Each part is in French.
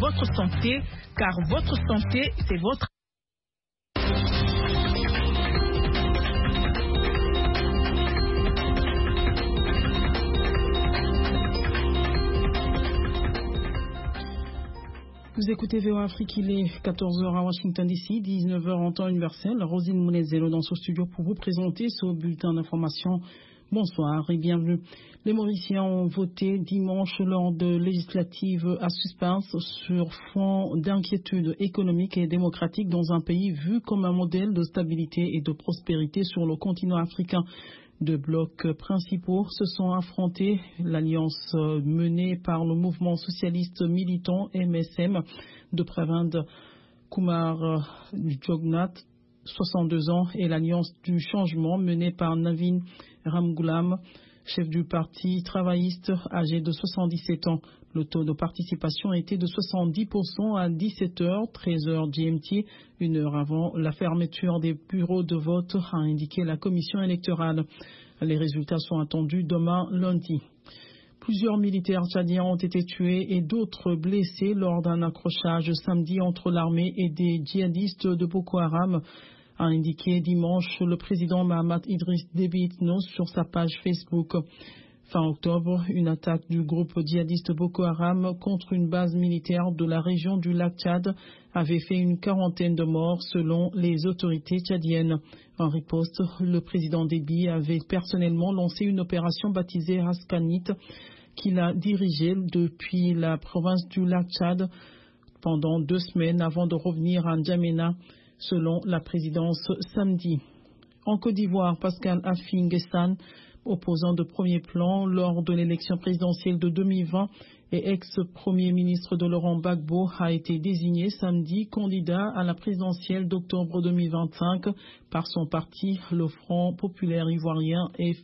votre santé, car votre santé, c'est votre... Vous écoutez VOA Afrique, il est 14h à Washington DC, 19h en temps universel. Rosine Mounezelo dans ce studio pour vous présenter ce bulletin d'information. Bonsoir et bienvenue. Les Mauriciens ont voté dimanche lors de législatives à suspense sur fond d'inquiétude économique et démocratique dans un pays vu comme un modèle de stabilité et de prospérité sur le continent africain. Deux blocs principaux se sont affrontés. L'alliance menée par le mouvement socialiste militant MSM de Pravind Kumar Jugnauth, 62 ans, et l'alliance du changement menée par Navin Ramgoolam, chef du parti travailliste âgé de 77 ans. Le taux de participation était de 70% à 17h, 13h GMT, une heure avant la fermeture des bureaux de vote, a indiqué la commission électorale. Les résultats sont attendus demain lundi. Plusieurs militaires tchadiens ont été tués et d'autres blessés lors d'un accrochage samedi entre l'armée et des djihadistes de Boko Haram, a indiqué dimanche le président Mahamat Idriss Déby Itno sur sa page Facebook. Fin octobre, une attaque du groupe djihadiste Boko Haram contre une base militaire de la région du lac Tchad avait fait une quarantaine de morts selon les autorités tchadiennes. En riposte, le président Déby avait personnellement lancé une opération baptisée Haskanit qu'il a dirigée depuis la province du lac Tchad pendant 2 semaines avant de revenir à N'Djamena, selon la présidence samedi. En Côte d'Ivoire, Pascal Affi N'Guessan, opposant de premier plan lors de l'élection présidentielle de 2020 et ex-premier ministre de Laurent Gbagbo, a été désigné samedi candidat à la présidentielle d'octobre 2025 par son parti, le Front populaire ivoirien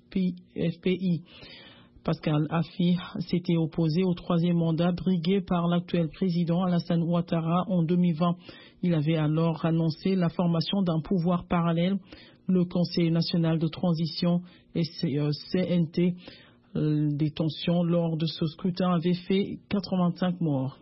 FPI. Pascal Affi s'était opposé au 3e mandat brigué par l'actuel président Alassane Ouattara en 2020. Il avait alors annoncé la formation d'un pouvoir parallèle. Le Conseil national de transition et CNT, des tensions lors de ce scrutin avaient fait 85 morts.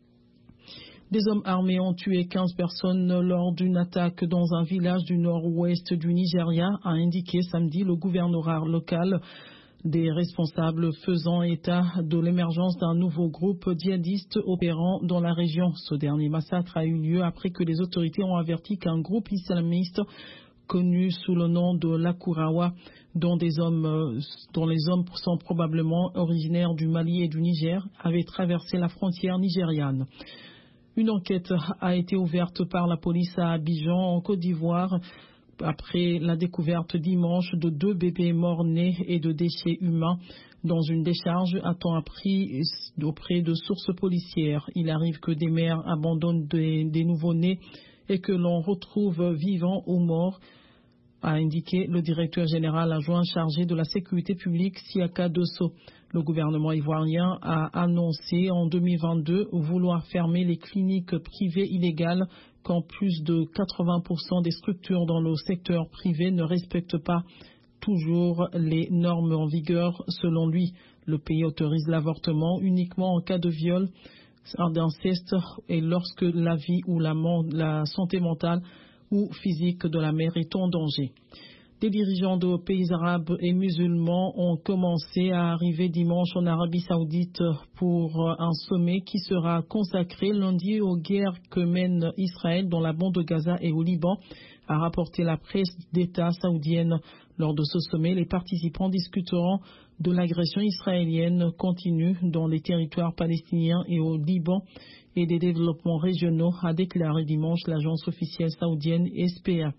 Des hommes armés ont tué 15 personnes lors d'une attaque dans un village du nord-ouest du Nigeria, a indiqué samedi le gouvernorat local. Des responsables faisant état de l'émergence d'un nouveau groupe djihadiste opérant dans la région. Ce dernier massacre a eu lieu après que les autorités ont averti qu'un groupe islamiste connu sous le nom de l'Akurawa, dont les hommes sont probablement originaires du Mali et du Niger, avait traversé la frontière nigériane. Une enquête a été ouverte par la police à Abidjan, en Côte d'Ivoire, après la découverte dimanche de 2 bébés morts-nés et de déchets humains dans une décharge à temps appris auprès de sources policières. Il arrive que des mères abandonnent des nouveau-nés et que l'on retrouve vivants ou morts, a indiqué le directeur général adjoint chargé de la sécurité publique, Siaka Dosso. Le gouvernement ivoirien a annoncé en 2022 vouloir fermer les cliniques privées illégales quand plus de 80% des structures dans le secteur privé ne respectent pas toujours les normes en vigueur. Selon lui, le pays autorise l'avortement uniquement en cas de viol, d'inceste et lorsque la vie ou la santé mentale ou physique de la mère est en danger. Des dirigeants de pays arabes et musulmans ont commencé à arriver dimanche en Arabie Saoudite pour un sommet qui sera consacré lundi aux guerres que mène Israël dans la bande de Gaza et au Liban, a rapporté la presse d'État saoudienne. Lors de ce sommet, les participants discuteront de l'agression israélienne continue dans les territoires palestiniens et au Liban et des développements régionaux, a déclaré dimanche l'agence officielle saoudienne SPA.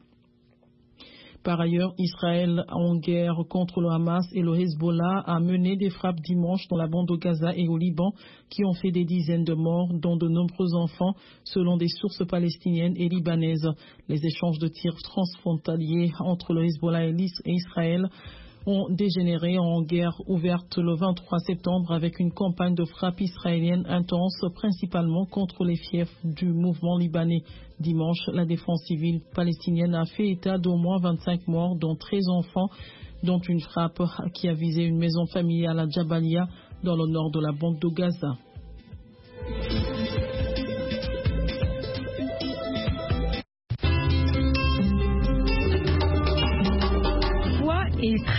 Par ailleurs, Israël, en guerre contre le Hamas et le Hezbollah, a mené des frappes dimanche dans la bande de Gaza et au Liban qui ont fait des dizaines de morts, dont de nombreux enfants, selon des sources palestiniennes et libanaises. Les échanges de tirs transfrontaliers entre le Hezbollah et Israël ont dégénéré en guerre ouverte le 23 septembre avec une campagne de frappe israélienne intense, principalement contre les fiefs du mouvement libanais. Dimanche, la défense civile palestinienne a fait état d'au moins 25 morts, dont 13 enfants, dont une frappe qui a visé une maison familiale à Jabalia, dans le nord de la bande de Gaza.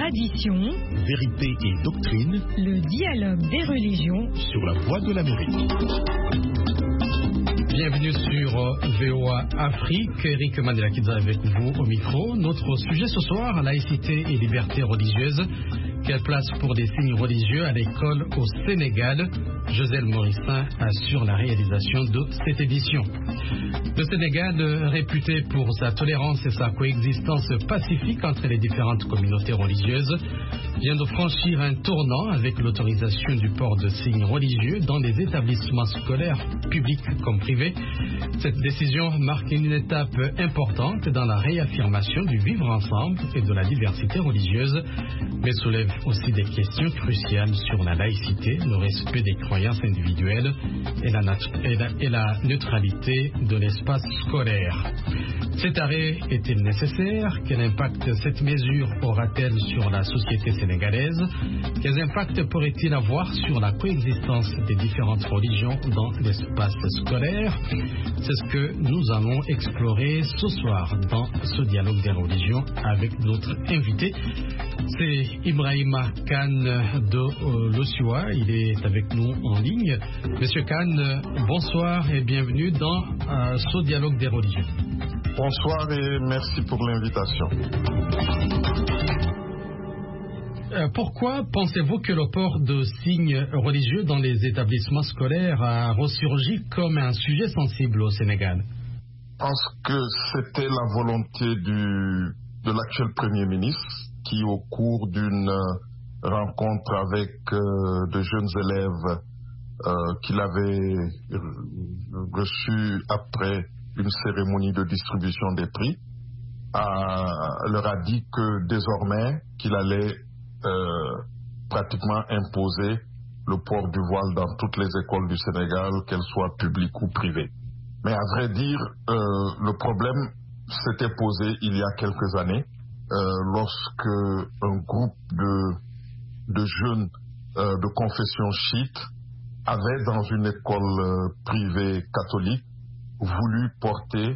tradition, vérité et doctrine, le dialogue des religions sur la voie de l'Amérique. Bienvenue sur VOA Afrique. Eric Mandela-Kidza avec vous au micro. Notre sujet ce soir, laïcité et liberté religieuse. Quelle place pour des signes religieux à l'école au Sénégal? Joselle Morissin assure la réalisation de cette édition. Le Sénégal, réputé pour sa tolérance et sa coexistence pacifique entre les différentes communautés religieuses, vient de franchir un tournant avec l'autorisation du port de signes religieux dans les établissements scolaires, publics comme privés. Cette décision marque une étape importante dans la réaffirmation du vivre ensemble et de la diversité religieuse, mais soulève aussi des questions cruciales sur la laïcité, le respect des croyances individuelles et la neutralité de l'espace scolaire. Cet arrêt est-il nécessaire? Quel impact cette mesure aura-t-elle sur la société sénégalaise? Quels impacts pourrait-il avoir sur la coexistence des différentes religions dans l'espace scolaire? C'est ce que nous allons explorer ce soir dans ce dialogue des religions avec notre invité. C'est Ibrahima Kane de l'Osua. Il est avec nous en ligne. Monsieur Kane, bonsoir et bienvenue dans ce dialogue des religions. Bonsoir et merci pour l'invitation. Pourquoi pensez-vous que le port de signes religieux dans les établissements scolaires a ressurgi comme un sujet sensible au Sénégal? Je pense que c'était la volonté de l'actuel Premier ministre qui, au cours d'une rencontre avec de jeunes élèves qu'il avait reçus après une cérémonie de distribution des prix, leur a dit que désormais qu'il allait pratiquement imposer le port du voile dans toutes les écoles du Sénégal, qu'elles soient publiques ou privées. Mais à vrai dire, le problème s'était posé il y a quelques années, lorsque un groupe de jeunes de confession chiite avait, dans une école privée catholique, voulu porter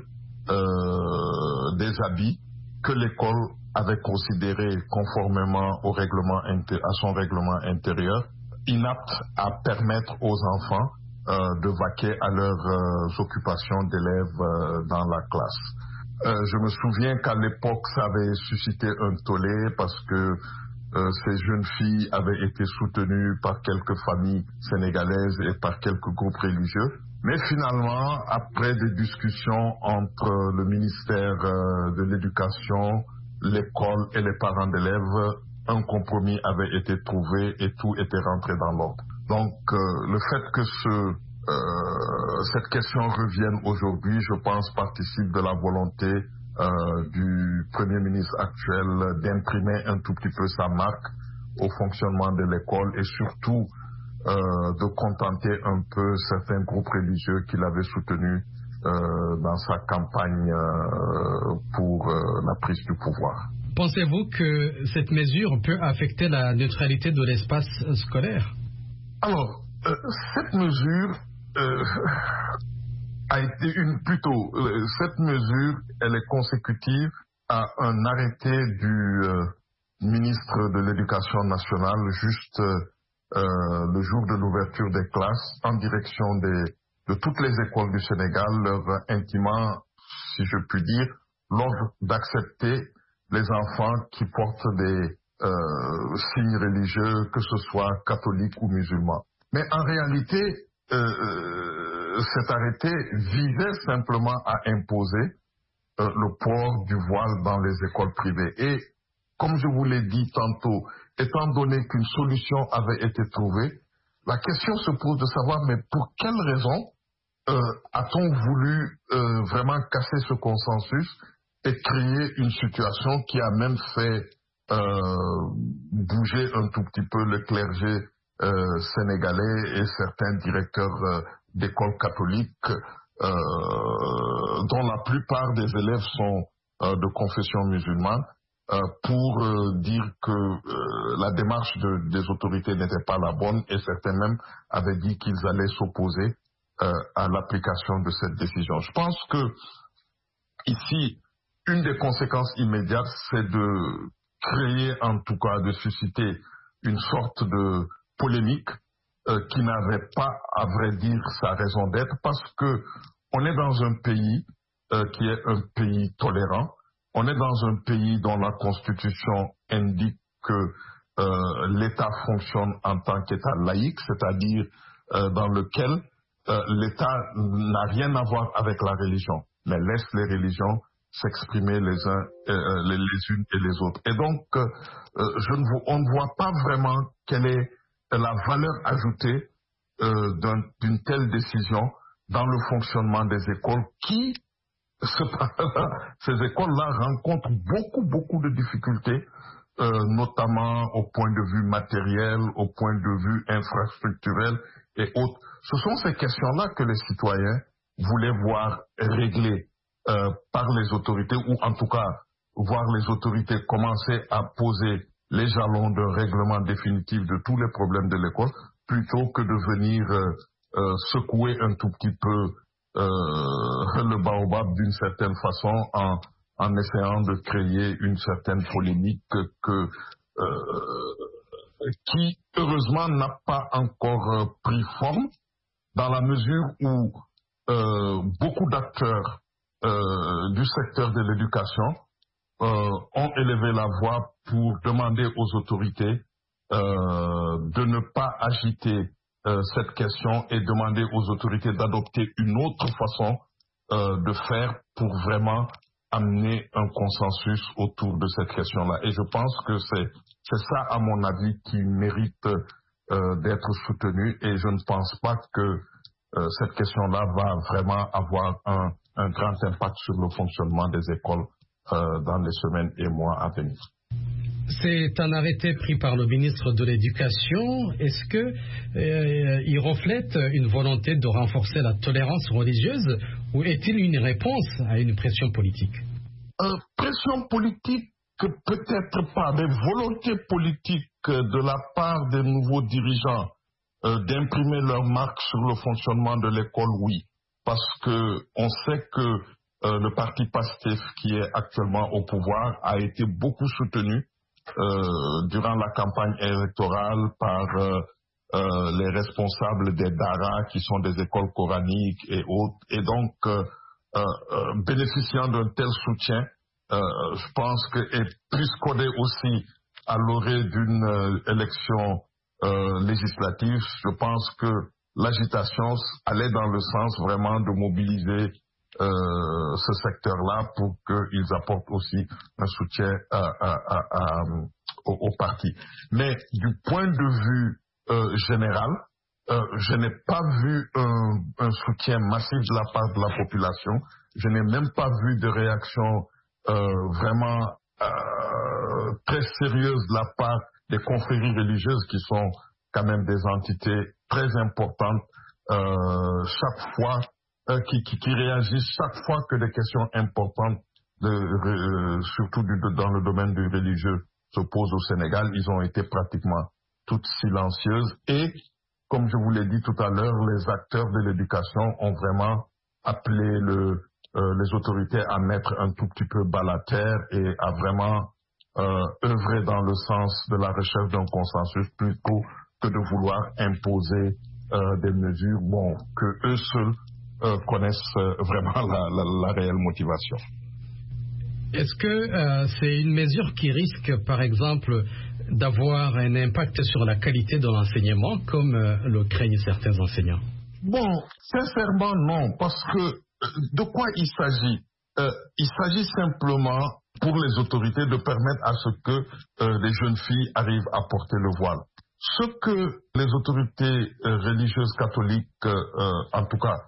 des habits que l'école avait considérés, conformément au à son règlement intérieur, inaptes à permettre aux enfants de vaquer à leurs occupations d'élèves dans la classe. Je me souviens qu'à l'époque, ça avait suscité un tollé parce que ces jeunes filles avaient été soutenues par quelques familles sénégalaises et par quelques groupes religieux. Mais finalement, après des discussions entre le ministère de l'Éducation, l'école et les parents d'élèves, un compromis avait été trouvé et tout était rentré dans l'ordre. Donc, le fait que cette question revienne aujourd'hui, je pense, participe de la volonté du Premier ministre actuel d'imprimer un tout petit peu sa marque au fonctionnement de l'école et surtout de contenter un peu certains groupes religieux qu'il avait soutenus dans sa campagne pour la prise du pouvoir. Pensez-vous que cette mesure peut affecter la neutralité de l'espace scolaire? Alors, cette mesure a été cette mesure, elle est consécutive à un arrêté du ministre de l'Éducation nationale juste le jour de l'ouverture des classes en direction de toutes les écoles du Sénégal, leur intimant, si je puis dire, l'ordre d'accepter les enfants qui portent des signes religieux, que ce soit catholiques ou musulmans. Mais en réalité, cet arrêté visait simplement à imposer le port du voile dans les écoles privées. Et comme je vous l'ai dit tantôt, étant donné qu'une solution avait été trouvée, la question se pose de savoir, mais pour quelle raison a-t-on voulu vraiment casser ce consensus et créer une situation qui a même fait bouger un tout petit peu le clergé sénégalais et certains directeurs d'écoles catholiques dont la plupart des élèves sont de confession musulmane, pour dire que la démarche des autorités n'était pas la bonne et certains même avaient dit qu'ils allaient s'opposer à l'application de cette décision. Je pense que ici, une des conséquences immédiates, c'est de créer, en tout cas, de susciter une sorte de polémique qui n'avait pas, à vrai dire, sa raison d'être, parce que on est dans un pays qui est un pays tolérant. On est dans un pays dont la Constitution indique que l'État fonctionne en tant qu'État laïque, c'est-à-dire dans lequel l'État n'a rien à voir avec la religion, mais laisse les religions s'exprimer les unes et les autres. Et donc, on ne voit pas vraiment quelle est la valeur ajoutée d'une telle décision dans le fonctionnement des écoles qui, ces écoles-là rencontrent beaucoup de difficultés, notamment au point de vue matériel, au point de vue infrastructurel et autres. Ce sont ces questions-là que les citoyens voulaient voir réglées par les autorités, ou en tout cas voir les autorités commencer à poser les jalons de règlement définitif de tous les problèmes de l'école, plutôt que de venir secouer un tout petit peu le baobab d'une certaine façon en essayant de créer une certaine polémique qui, heureusement, n'a pas encore pris forme, dans la mesure où beaucoup d'acteurs du secteur de l'éducation ont élevé la voix pour demander aux autorités de ne pas agiter cette question et demander aux autorités d'adopter une autre façon de faire pour vraiment amener un consensus autour de cette question-là. Et je pense que c'est ça, à mon avis, qui mérite d'être soutenu, et je ne pense pas que cette question-là va vraiment avoir un grand impact sur le fonctionnement des écoles dans les semaines et mois à venir. C'est un arrêté pris par le ministre de l'Éducation. Est-ce qu'il reflète une volonté de renforcer la tolérance religieuse, ou est-il une réponse à une pression politique? Pression politique, peut-être pas, mais volonté politique de la part des nouveaux dirigeants d'imprimer leur marque sur le fonctionnement de l'école, oui. Parce que on sait que le parti PASTEF, qui est actuellement au pouvoir, a été beaucoup soutenu durant la campagne électorale par les responsables des Dara, qui sont des écoles coraniques et autres. Et donc, bénéficiant d'un tel soutien, je pense que, et puisqu'on est aussi à l'orée d'une élection législative, je pense que l'agitation allait dans le sens vraiment de mobiliser ce secteur-là pour qu'ils apportent aussi un soutien au parti. Mais du point de vue général, je n'ai pas vu un soutien massif de la part de la population. Je n'ai même pas vu de réaction vraiment très sérieuse de la part des confréries religieuses, qui sont quand même des entités très importantes chaque fois, qui réagissent chaque fois que des questions importantes, surtout dans le domaine du religieux, se posent au Sénégal. Ils ont été pratiquement toutes silencieuses, et comme je vous l'ai dit tout à l'heure, les acteurs de l'éducation ont vraiment appelé les autorités à mettre un tout petit peu bas la terre et à vraiment œuvrer dans le sens de la recherche d'un consensus, plutôt que de vouloir imposer des mesures que eux seuls connaissent vraiment la réelle motivation. Est-ce que c'est une mesure qui risque, par exemple, d'avoir un impact sur la qualité de l'enseignement, comme le craignent certains enseignants? Bon, sincèrement, non, parce que de quoi il s'agit? Il s'agit simplement pour les autorités de permettre à ce que les jeunes filles arrivent à porter le voile. Ce que les autorités religieuses catholiques, en tout cas,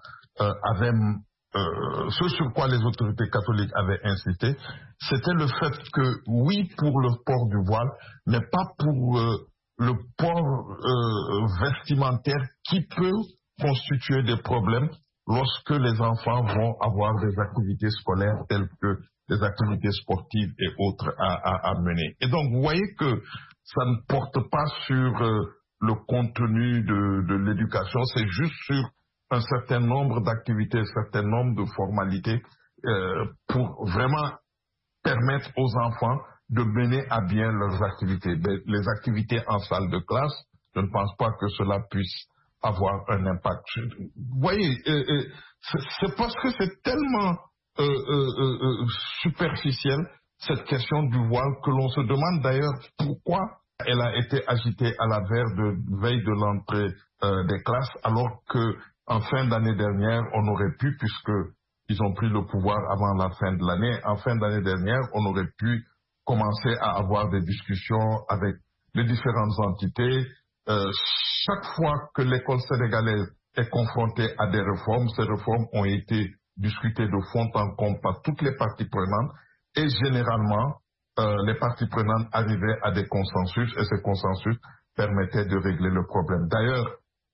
ce sur quoi les autorités catholiques avaient incité, c'était le fait que, oui, pour le port du voile, mais pas pour le port vestimentaire qui peut constituer des problèmes lorsque les enfants vont avoir des activités scolaires telles que des activités sportives et autres à mener. Et donc, vous voyez que ça ne porte pas sur le contenu de l'éducation, c'est juste sur un certain nombre d'activités, un certain nombre de formalités pour vraiment permettre aux enfants de mener à bien leurs activités. Les activités en salle de classe, je ne pense pas que cela puisse avoir un impact. Vous voyez, c'est parce que c'est tellement superficiel, cette question du voile, que l'on se demande d'ailleurs pourquoi elle a été agitée à la veille de l'entrée des classes, alors qu'en fin d'année dernière, on aurait pu, puisqu'ils ont pris le pouvoir avant la fin de l'année, en fin d'année dernière, on aurait pu commencer à avoir des discussions avec les différentes entités. Chaque fois que l'école sénégalaise est confrontée à des réformes, ces réformes ont été discutées de fond en comble par toutes les parties prenantes et généralement, les parties prenantes arrivaient à des consensus et ces consensus permettaient de régler le problème. D'ailleurs,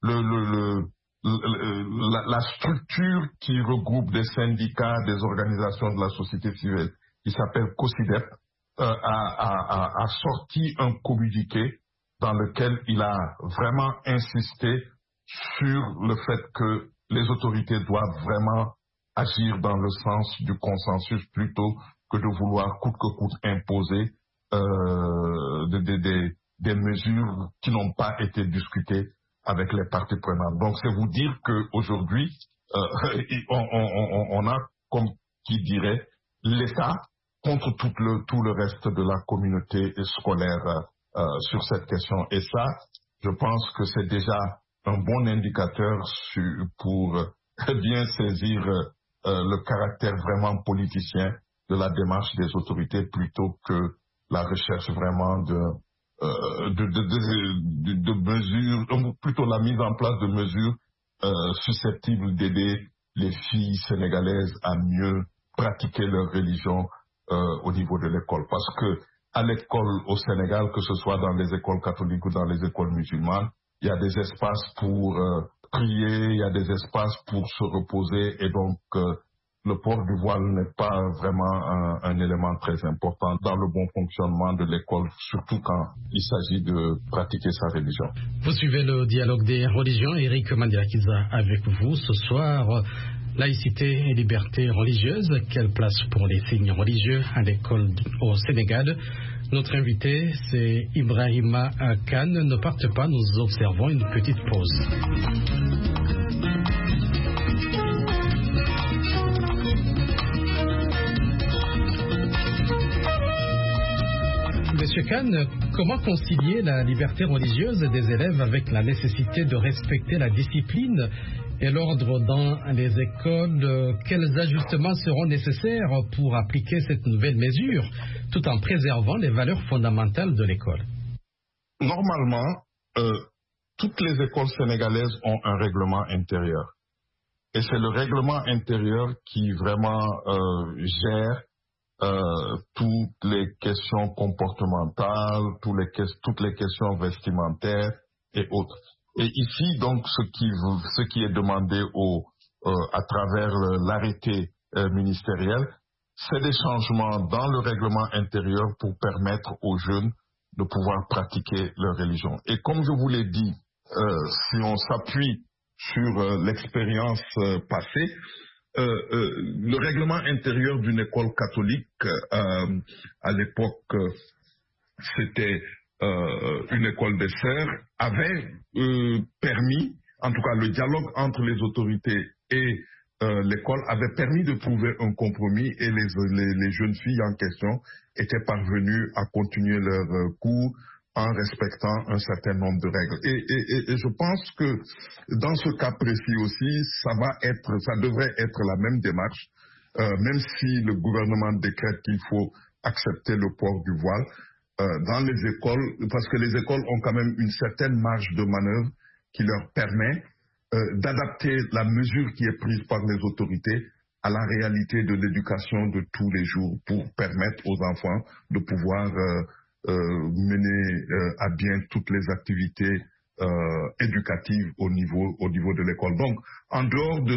la structure qui regroupe des syndicats, des organisations de la société civile, qui s'appelle COSIDEP, a sorti un communiqué dans lequel il a vraiment insisté sur le fait que les autorités doivent vraiment agir dans le sens du consensus plutôt que de vouloir coûte que coûte imposer des mesures qui n'ont pas été discutées avec les parties prenantes. Donc c'est vous dire qu'aujourd'hui, on a, comme qui dirait, l'État contre tout le reste de la communauté scolaire sur cette question. Et ça, je pense que c'est déjà un bon indicateur pour bien saisir le caractère vraiment politicien de la démarche des autorités plutôt que la recherche vraiment de mesures, plutôt la mise en place de mesures susceptibles d'aider les filles sénégalaises à mieux pratiquer leur religion au niveau de l'école. Parce que à l'école au Sénégal, que ce soit dans les écoles catholiques ou dans les écoles musulmanes, il y a des espaces pour prier, il y a des espaces pour se reposer et donc le port du voile n'est pas vraiment un élément très important dans le bon fonctionnement de l'école, surtout quand il s'agit de pratiquer sa religion. Vous suivez le dialogue des religions. Eric Mandelakiza avec vous ce soir. Laïcité et liberté religieuse, quelle place pour les signes religieux à l'école au Sénégal? Notre invité, c'est Ibrahima Khan. Ne partez pas, nous observons une petite pause. Monsieur Khan, comment concilier la liberté religieuse des élèves avec la nécessité de respecter la discipline et l'ordre dans les écoles? Quels ajustements seront nécessaires pour appliquer cette nouvelle mesure tout en préservant les valeurs fondamentales de l'école? Normalement, toutes les écoles sénégalaises ont un règlement intérieur. Et c'est le règlement intérieur qui vraiment gère toutes les questions comportementales, toutes les questions vestimentaires et autres. Et ici, donc, ce qui est demandé à travers l'arrêté ministériel, c'est des changements dans le règlement intérieur pour permettre aux jeunes de pouvoir pratiquer leur religion. Et comme je vous l'ai dit, si on s'appuie sur l'expérience passée, le règlement intérieur d'une école catholique, à l'époque, c'était une école des sœurs, avait permis, en tout cas le dialogue entre les autorités et l'école avait permis de trouver un compromis et les jeunes filles en question étaient parvenues à continuer leurs cours en respectant un certain nombre de règles. Et je pense que dans ce cas précis aussi, ça devrait être la même démarche, même si le gouvernement décrète qu'il faut accepter le port du voile dans les écoles, parce que les écoles ont quand même une certaine marge de manœuvre qui leur permet d'adapter la mesure qui est prise par les autorités à la réalité de l'éducation de tous les jours pour permettre aux enfants de pouvoir mener à bien toutes les activités éducatives au niveau de l'école. Donc, en dehors de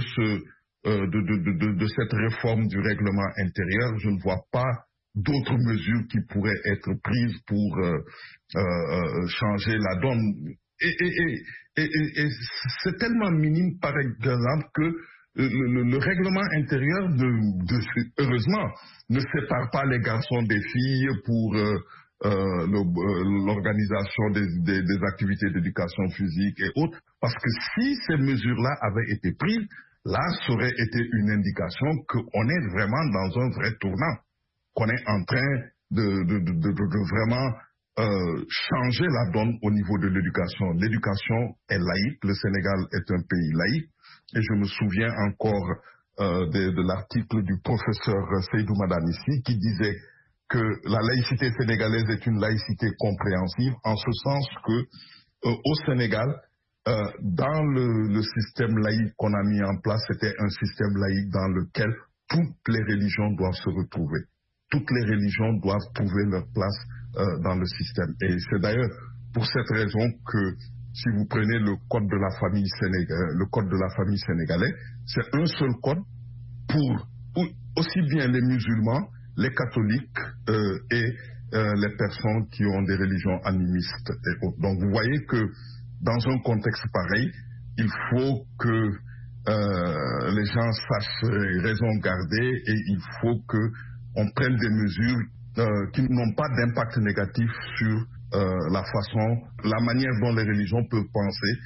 cette réforme du règlement intérieur, je ne vois pas d'autres mesures qui pourraient être prises pour changer la donne. Et c'est tellement minime, par exemple, que le règlement intérieur, heureusement, ne sépare pas les garçons des filles pour l'organisation des activités d'éducation physique et autres. Parce que si ces mesures-là avaient été prises, là, ça aurait été une indication qu'on est vraiment dans un vrai tournant, qu'on est en train de vraiment changer la donne au niveau de l'éducation. L'éducation est laïque, le Sénégal est un pays laïque, et je me souviens encore de l'article du professeur Seydou Madanissi qui disait que la laïcité sénégalaise est une laïcité compréhensive, en ce sens que au Sénégal, dans le système laïque qu'on a mis en place, c'était un système laïque dans lequel toutes les religions doivent se retrouver. Toutes les religions doivent trouver leur place dans le système. Et c'est d'ailleurs pour cette raison que si vous prenez le code de la famille sénégalais, c'est un seul code pour aussi bien les musulmans, les catholiques et les personnes qui ont des religions animistes et autres. Donc vous voyez que dans un contexte pareil, il faut que les gens sachent raison garder et il faut qu'on prenne des mesures qui n'ont pas d'impact négatif sur la manière dont les religions peuvent penser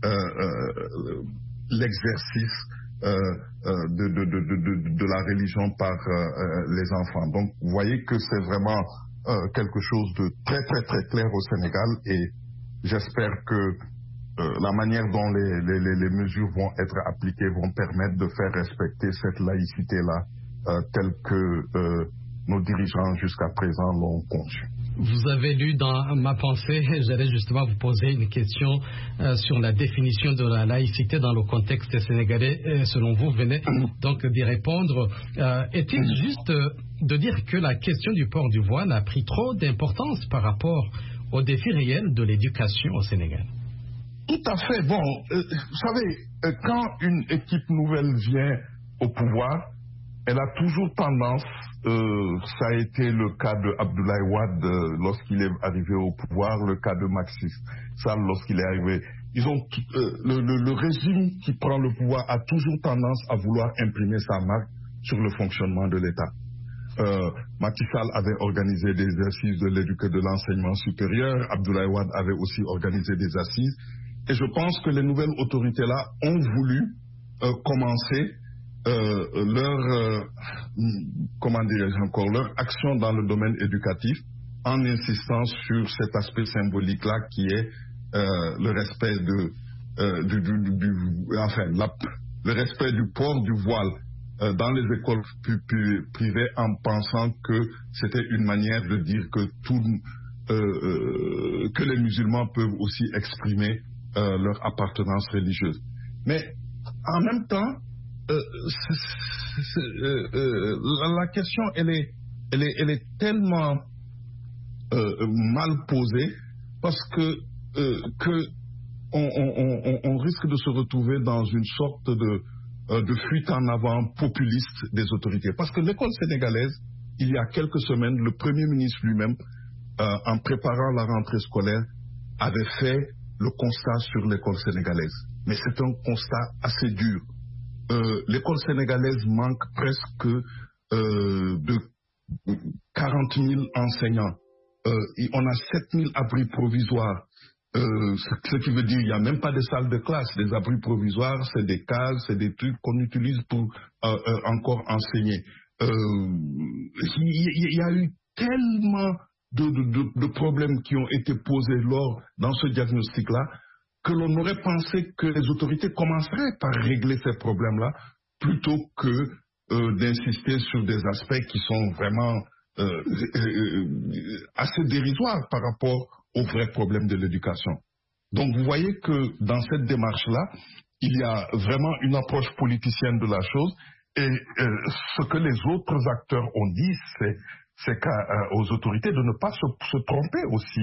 l'exercice de la religion par les enfants. Donc vous voyez que c'est vraiment quelque chose de très très très clair au Sénégal et j'espère que la manière dont les mesures vont être appliquées vont permettre de faire respecter cette laïcité-là telle que nos dirigeants jusqu'à présent l'ont conçue. Vous avez lu dans ma pensée, j'allais justement vous poser une question sur la définition de la laïcité dans le contexte sénégalais. Selon vous, venez donc d'y répondre. Est-il juste de dire que la question du port du voile a pris trop d'importance par rapport aux défis réels de l'éducation au Sénégal? Tout à fait. Bon, vous savez, quand une équipe nouvelle vient au pouvoir, elle a toujours tendance, ça a été le cas de Abdoulaye Wade lorsqu'il est arrivé au pouvoir, le cas de Macky Sall lorsqu'il est arrivé. Le régime qui prend le pouvoir a toujours tendance à vouloir imprimer sa marque sur le fonctionnement de l'État. Macky Sall avait organisé des assises de l'enseignement supérieur, Abdoulaye Wade avait aussi organisé des assises, et je pense que les nouvelles autorités-là ont voulu commencer leur action dans le domaine éducatif en insistant sur cet aspect symbolique-là qui est le respect le respect du port du voile dans les écoles privées en pensant que c'était une manière de dire que les musulmans peuvent aussi exprimer leur appartenance religieuse. Mais en même temps, la question elle est tellement mal posée parce que on risque de se retrouver dans une sorte de fuite en avant populiste des autorités. Parce que l'école sénégalaise, il y a quelques semaines, le Premier ministre lui-même, en préparant la rentrée scolaire, avait fait le constat sur l'école sénégalaise. Mais c'est un constat assez dur. L'école sénégalaise manque presque de 40 000 enseignants. On a 7 000 abris provisoires. Ce qui veut dire qu'il n'y a même pas de salle de classe. Les abris provisoires, c'est des cases, c'est des trucs qu'on utilise pour encore enseigner. Il y a eu tellement de problèmes qui ont été posés dans ce diagnostic-là que l'on aurait pensé que les autorités commenceraient par régler ces problèmes-là plutôt que d'insister sur des aspects qui sont vraiment assez dérisoires par rapport aux vrais problèmes de l'éducation. Donc vous voyez que dans cette démarche-là, il y a vraiment une approche politicienne de la chose et ce que les autres acteurs ont dit, c'est aux autorités de ne pas se tromper aussi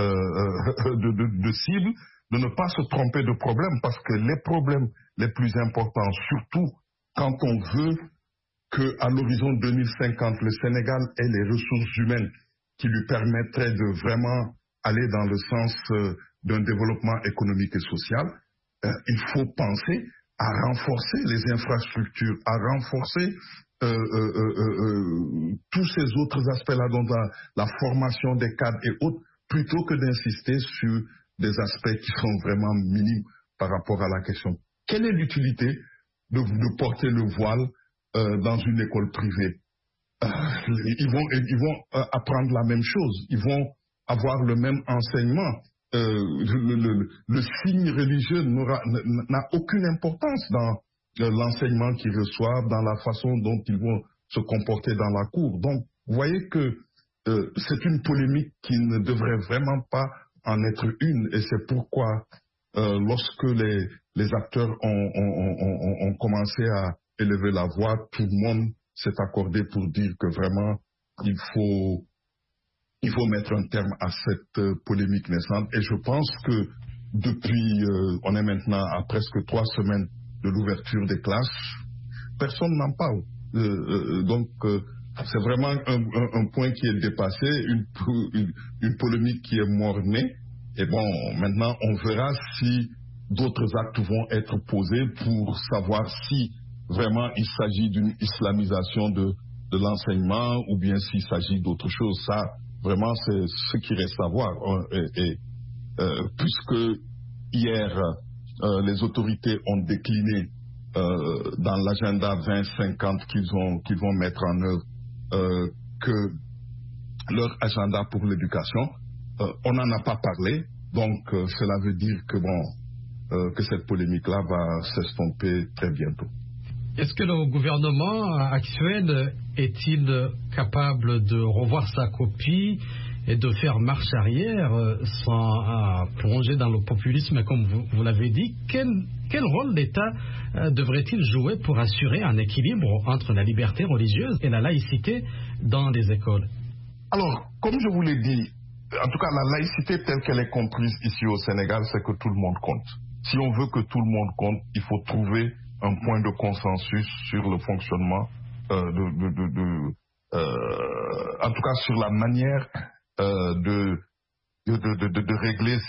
de cible, de ne pas se tromper de problème, parce que les problèmes les plus importants, surtout quand on veut qu'à l'horizon 2050, le Sénégal ait les ressources humaines qui lui permettraient de vraiment aller dans le sens d'un développement économique et social, il faut penser à renforcer les infrastructures, à renforcer tous ces autres aspects-là, dont la formation des cadres et autres, plutôt que d'insister sur des aspects qui sont vraiment minimes par rapport à la question. Quelle est l'utilité de porter le voile dans une école privée? Ils vont apprendre la même chose, ils vont avoir le même enseignement. Le signe religieux n'a aucune importance dans l'enseignement qu'ils reçoivent, dans la façon dont ils vont se comporter dans la cour. Donc, vous voyez que c'est une polémique qui ne devrait vraiment pas en être une, et c'est pourquoi lorsque les acteurs ont commencé à élever la voix, tout le monde s'est accordé pour dire que vraiment il faut mettre un terme à cette polémique naissante. Et je pense que depuis, on est maintenant à presque 3 semaines de l'ouverture des classes, personne n'en parle. Donc c'est vraiment un point qui est dépassé, une polémique qui est mort-née. Et bon, maintenant on verra si d'autres actes vont être posés pour savoir si vraiment il s'agit d'une islamisation de l'enseignement ou bien s'il s'agit d'autre chose. Ça, vraiment, c'est ce qui reste à voir. Puisque hier, les autorités ont décliné dans l'agenda 2050 qu'ils vont mettre en œuvre que leur agenda pour l'éducation, on n'en a pas parlé. Donc, cela veut dire que cette polémique-là va s'estomper très bientôt. Est-ce que le gouvernement actuel est-il capable de revoir sa copie et de faire marche arrière sans plonger dans le populisme, comme vous l'avez dit? Quel rôle l'État devrait-il jouer pour assurer un équilibre entre la liberté religieuse et la laïcité dans les écoles? Alors, comme je vous l'ai dit, en tout cas, la laïcité telle qu'elle est comprise ici au Sénégal, c'est que tout le monde compte. Si on veut que tout le monde compte, il faut trouver un point de consensus sur le fonctionnement, en tout cas sur la manière de régler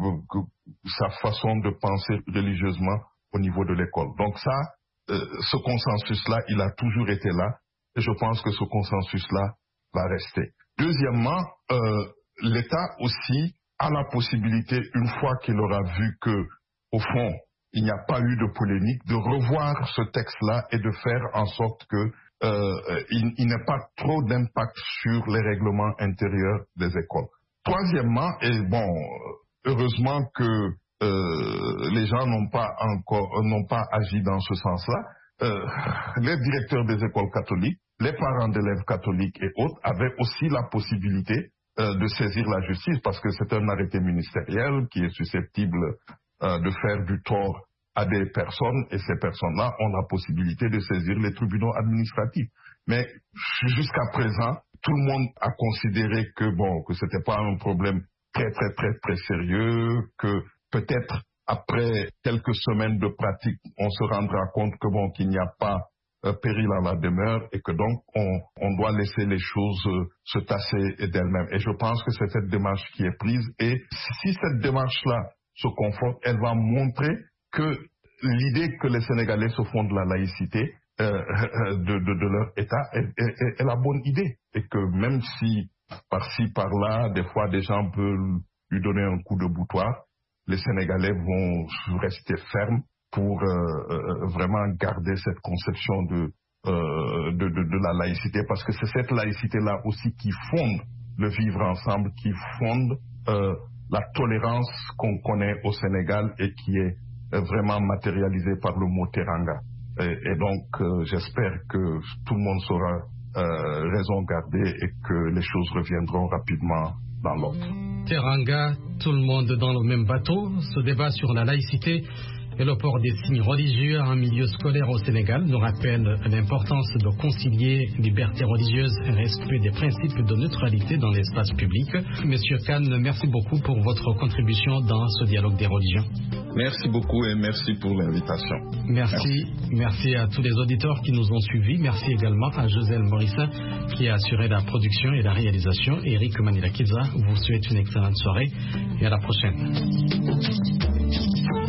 sa façon de penser religieusement au niveau de l'école. Donc ça, ce consensus-là, il a toujours été là, et je pense que ce consensus-là va rester. Deuxièmement, l'État aussi a la possibilité, une fois qu'il aura vu que, au fond, il n'y a pas eu de polémique, de revoir ce texte-là et de faire en sorte que il n'ait pas trop d'impact sur les règlements intérieurs des écoles. Troisièmement, et bon, heureusement que les gens n'ont pas agi dans ce sens-là, les directeurs des écoles catholiques, les parents d'élèves catholiques et autres avaient aussi la possibilité de saisir la justice, parce que c'est un arrêté ministériel qui est susceptible de faire du tort à des personnes, et ces personnes-là ont la possibilité de saisir les tribunaux administratifs. Mais jusqu'à présent, tout le monde a considéré que c'était pas un problème très sérieux, que peut-être après quelques semaines de pratique, on se rendra compte que qu'il n'y a pas péril à la demeure, et que donc on doit laisser les choses se tasser d'elles-mêmes. Et je pense que c'est cette démarche qui est prise, et si cette démarche-là se conforte, elle va montrer que l'idée que les Sénégalais se font de la laïcité de leur État est la bonne idée, et que même si par-ci par-là, des fois des gens peuvent lui donner un coup de boutoir, les Sénégalais vont rester fermes pour vraiment garder cette conception de la laïcité, parce que c'est cette laïcité-là aussi qui fonde le vivre ensemble, qui fonde la tolérance qu'on connaît au Sénégal et qui est vraiment matérialisée par le mot teranga. Et donc, j'espère que tout le monde saura raison garder et que les choses reviendront rapidement dans l'ordre. Teranga, tout le monde dans le même bateau. Ce débat sur la laïcité et le port des signes religieux en milieu scolaire au Sénégal nous rappelle l'importance de concilier liberté religieuse et respect des principes de neutralité dans l'espace public. Monsieur Kane, merci beaucoup pour votre contribution dans ce dialogue des religions. Merci beaucoup et merci pour l'invitation. Merci à tous les auditeurs qui nous ont suivis. Merci également à Joselle Morissin qui a assuré la production et la réalisation. Eric Manila Kidza vous souhaite une excellente soirée et à la prochaine.